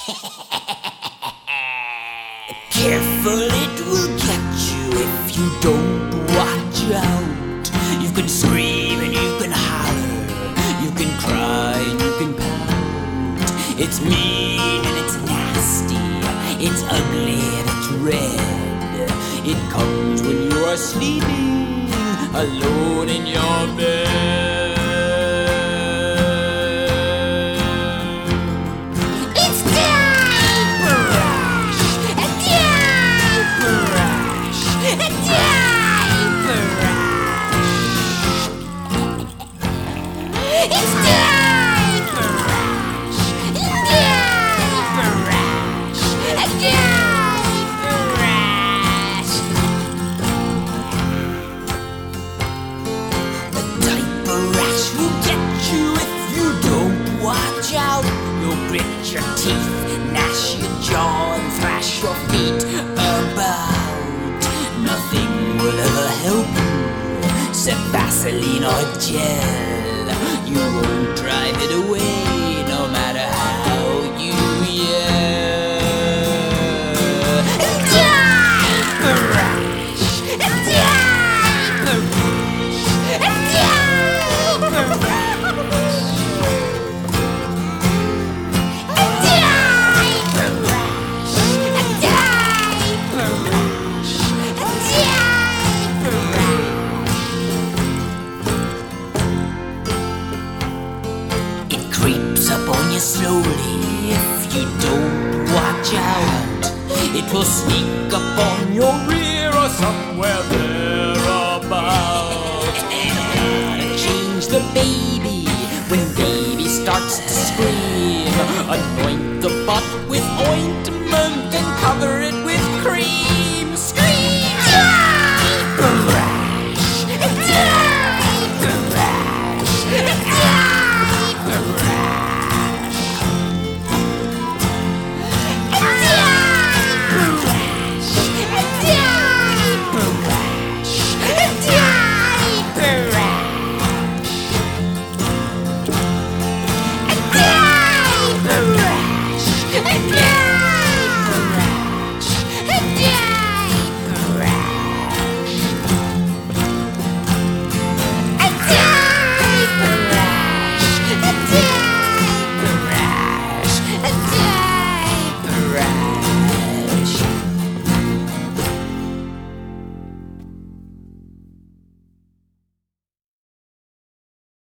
Careful, it will get you if you don't watch out. You can scream and you can holler, you can cry and you can pout. It's mean and it's nasty, it's ugly and it's red. It comes when you are sleeping alone in your bed. Your teeth, gnash your jaw, and thrash your feet about. Nothing will ever help you, except Vaseline or gel. You won't drive it away, no matter how you yell. Diaper rash, diaper rash, diaper rash. Slowly, if you don't watch out, it will sneak up on your rear or somewhere thereabout. Change the baby when baby starts to scream. Anoint the butt